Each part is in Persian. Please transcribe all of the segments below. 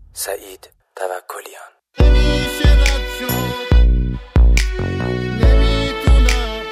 سعید توکلیان. نمیشه رد شد، نمیتونم.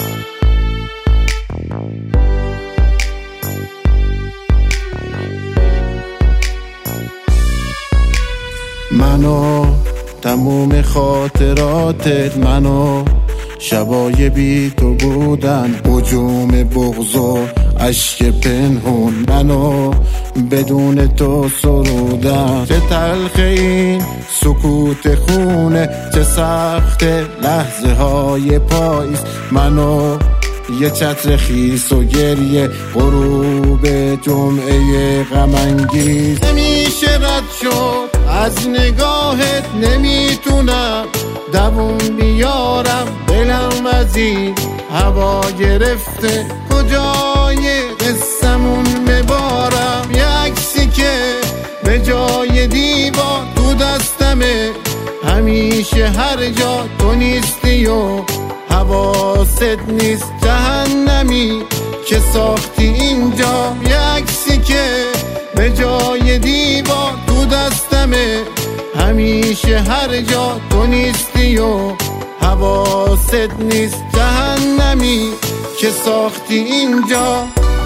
منو تموم خاطراتت، منو شبای بی تو بودن، هجوم بغض و عشق پنهون، منو بدون تو سرودن. چه تلخ این سکوت خونه، چه سخت لحظه های پاییز، منو یه چتر خیس و گریه غروب جمعه غم انگیز. نمیشه رد شد از نگاهت، نمیتونم دووم بیارم، دلم از این هوا گرفته، کجای قصمون ببارم. یه عکسی که به جای دیوار تو دستمه، همیشه هر جا تو نیستی و حواست نیست، جهنمی که ساختی اینجا. یه عکسی که به جای دیوار تو دستمه، همیشه هر جا تو نیستی و حواست نیست، جهنمی که ساختی اینجا.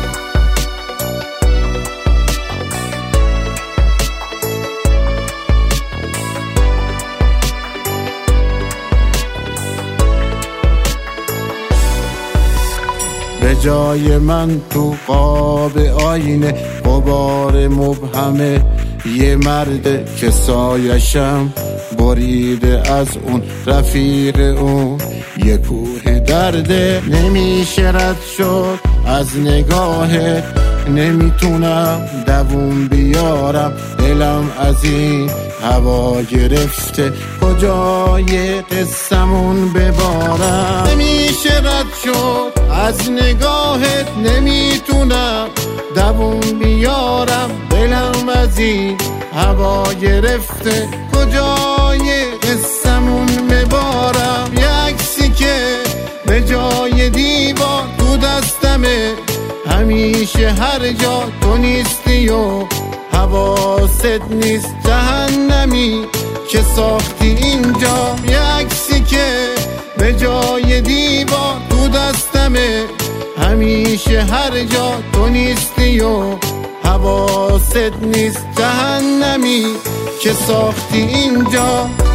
به جای من تو قاب آینه غبار مبهمه، یه مرد که سایشم بریده از اون رفیق اون، یه کوه درده. نمیشه رد شد از نگاهت، نمیتونم دووم بیارم، دلم از این هوا گرفته، کجای قصمون ببارم. نمیشه رد شد از نگاهت، نمیتونم دووم بیارم، دلم از این هوا گرفته، کجای قصمون ببارم. یه عکسی که به جای دیوار تو دستمه، همیشه هر جا تو نیستی و حواست نیست، جهنمی که ساختی اینجا. یه عکسی که به جای دیوار تو دستمه، همیشه هر جا تو نیستی و حواست نیست، جهنمی که ساختی اینجا.